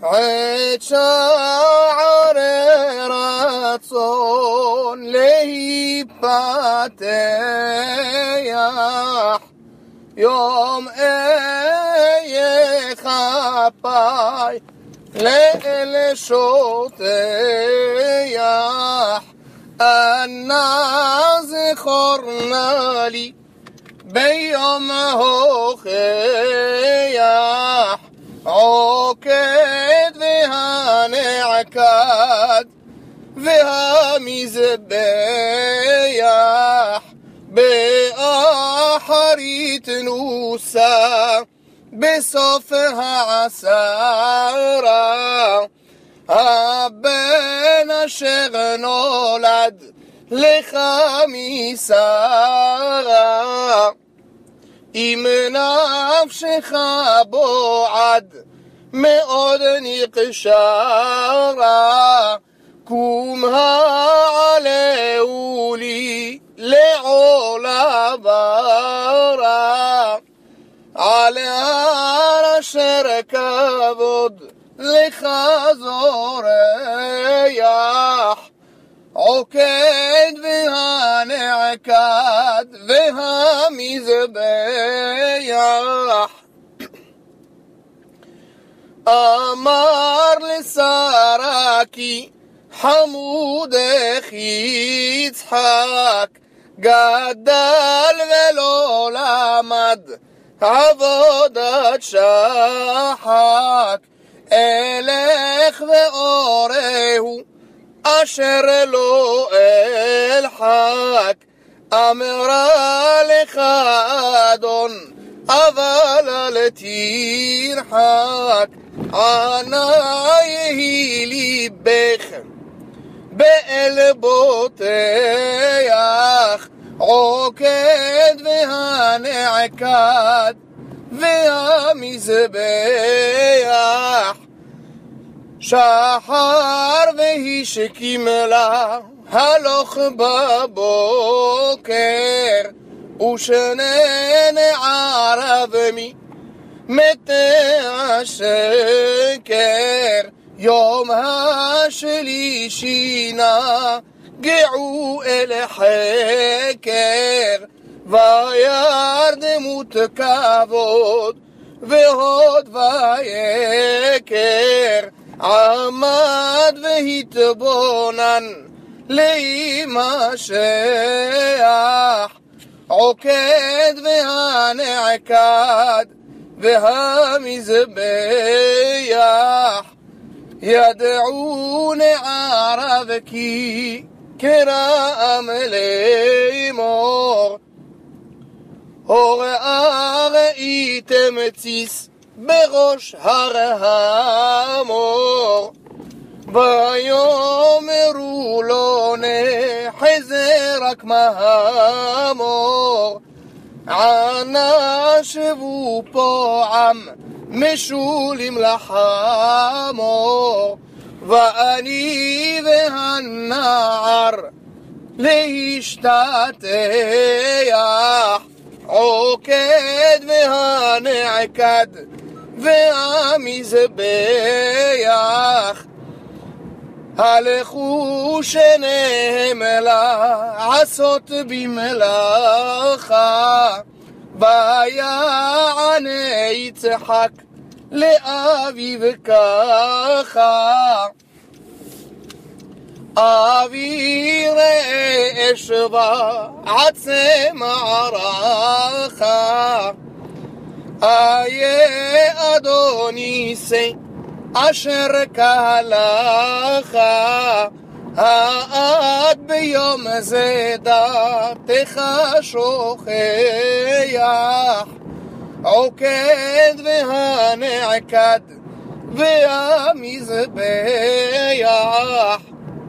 עת שערי רצון להיפתח, יום אהיה כפי לאלה שוטח, אנא זכורנה לי ביום הוכח, עוקד והנעקד והמזבח באחרית נוסה בסוף העשרה, הבן אשר נולד לך משרה, אם נפשך בועד מאוד נקשרה, קום העלהו לי לעולה ברא, על הר אשר כבוד לך זורח, עוקד והנעקד והמזבח. אמר לשרה כי חמודך יצחק, גדל ולא למד עבודת שחק, אלך ואורהו אשר לא אלחק, אמרה לך אדון אבל אל תרחק, ענה יהי ליבך באל בוטח, עוקד והנעקד והמזבח, שחר והשכים לה הלוך בבוקר, ושני נעריו מתי השקר, יום השלישי נגעו אל חקר, וירדמות כבוד והוד ויקר, עמד והתבונן להימשך, עוקד והנעקד והמזבח, ידעו נעריו כי כרעם לאמור, הוראה ראיתם ציס בראש הר המור, ויאמרו לו נחזה רק מהמור, ענה שבו פה עם משולים לחמור, ואני והנער להשתטח, עוקד והנעקד והמזבח, הלכו שניהם לעשות במלאכה, ויענה יצחק לאביו ככה, אבי ראה אשבה עצי מערכה, איה אדוני שא אשר כהלך, העד ביום זה דעתך שוכח, עוקד והנעקד והמזבח,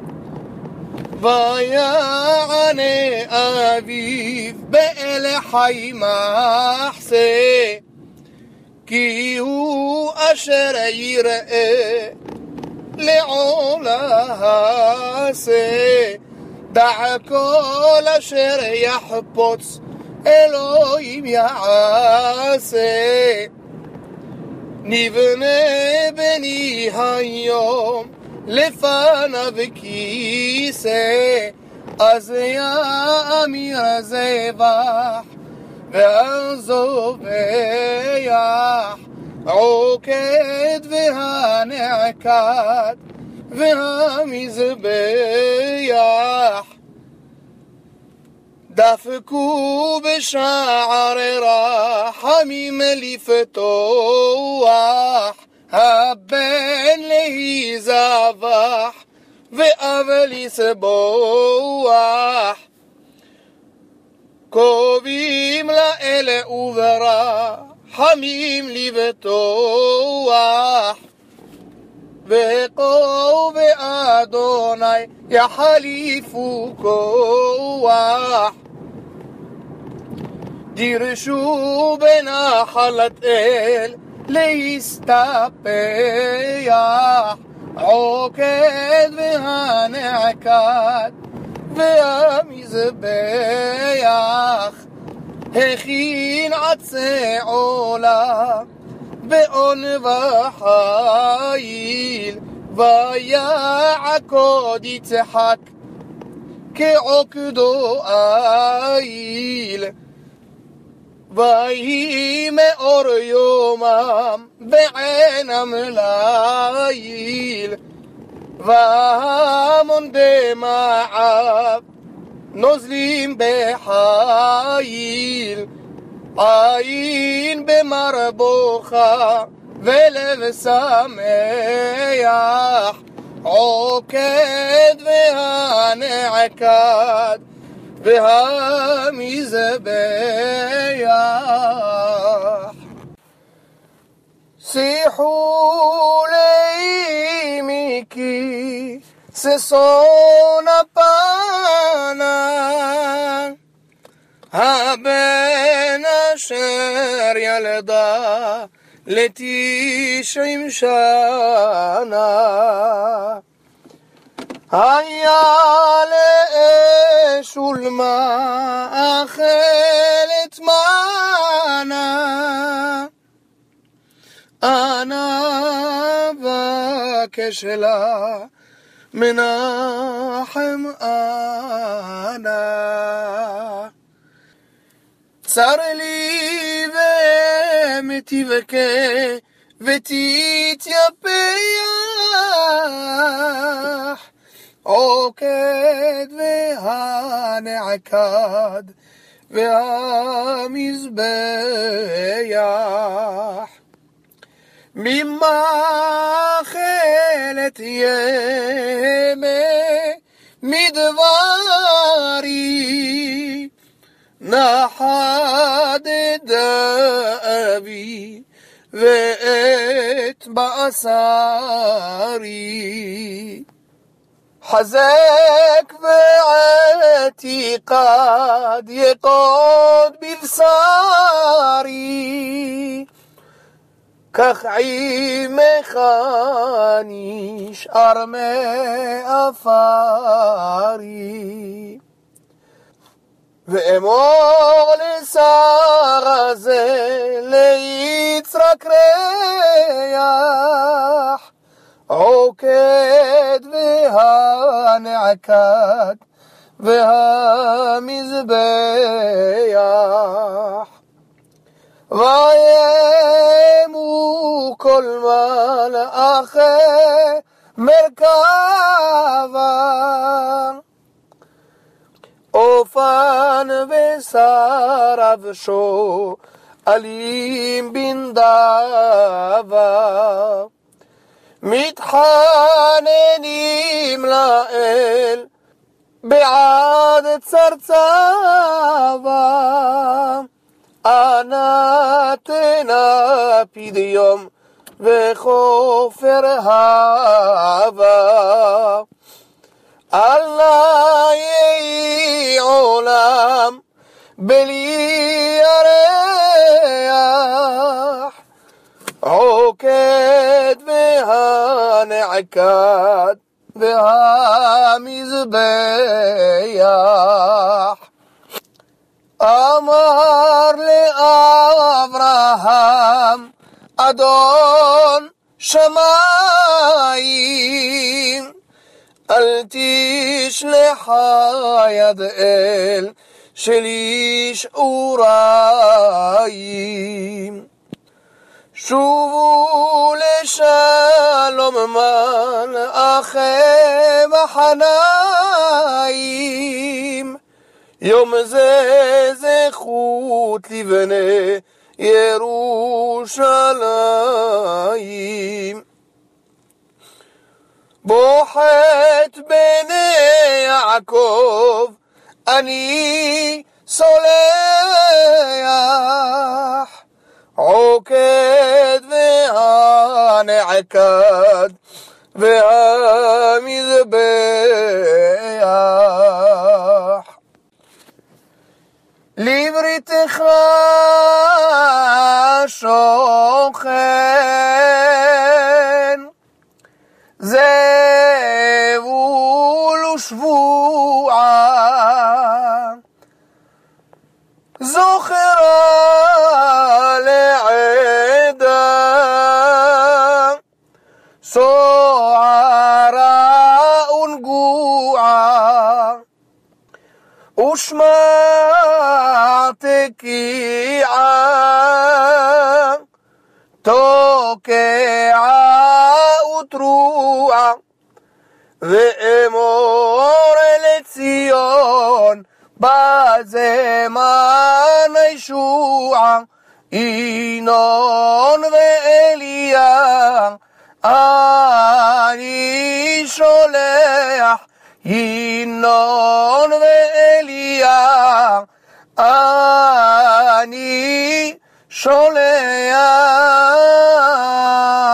ויענה אביו באל חי מחסה, כי הוא אשר יראה לעולה השא, דע כל אשר יחפוץ אלוהים יעשה, נבנה בני היום לפניו כיסא, אז יאמיר זבח והזובח, עוקד והנעקד והמזבח. דפקו בשער רחמים לפתוח, הבן להיזבח ואב לסבוח. קובעים לאל וברחמים לבטוח, וכה באדוני יחליפו כוח. דירשו בנחלת אל להסתפח, עוקד והנעקד והמזבח. הכין עצי עולה באון וחיל, ויעקוד יצחק כעוקדו איל. ויהי מאור יומם בעינם ליל, והמון דמעיו נוזלים בחיל. עין במרבוחה ולב שמח, עוקד והנעקד והמזבח. שיחו לי מיקי ששון הפנה, הבן אשר ילדה ל90 שנה. היה לאש ולמה אכלת מנה, אנא בקש לה מנחם אנא. צר לי ותבכה ותתייפח, עוקד והנעקד והמזבח. ממחלת ימי מדברי, נחדד אבי ואת באסרי. חזק ועתיקד יקוד בבשרי, כך עמך נשאר מעפרי. ואמור לשר הזה ליצרק ריח, עוקד והנעקד והמזבח. וימו כל מלאכי מרכבה, אופן ושריו שואלים בנדבה, מתחננים לאל בעד צרצבה. אנא תנה פדיום וכופר הבה, אל נא יהי עולם בלי ירח, עוקד והנעקד והמזבח. אמר לאברהם אדון שמיים, אל תשלחה יד אל של איש אוריים. שובו לשלום מלאכי מחניים, יום זה זכות לבני ירושלים. בוחת בני יעקב אני סולח, עוקד והנעקד והמזבח. לבריתך שוכן, זבול ושבועה, זוכרה לעדה, סוערה ונגועה, ושמע תקיעה, תוקעה ותרועה, ואמור לציון בזמן הישועה, ינון ואליה אני שולח, ינון ואליה אני שולח.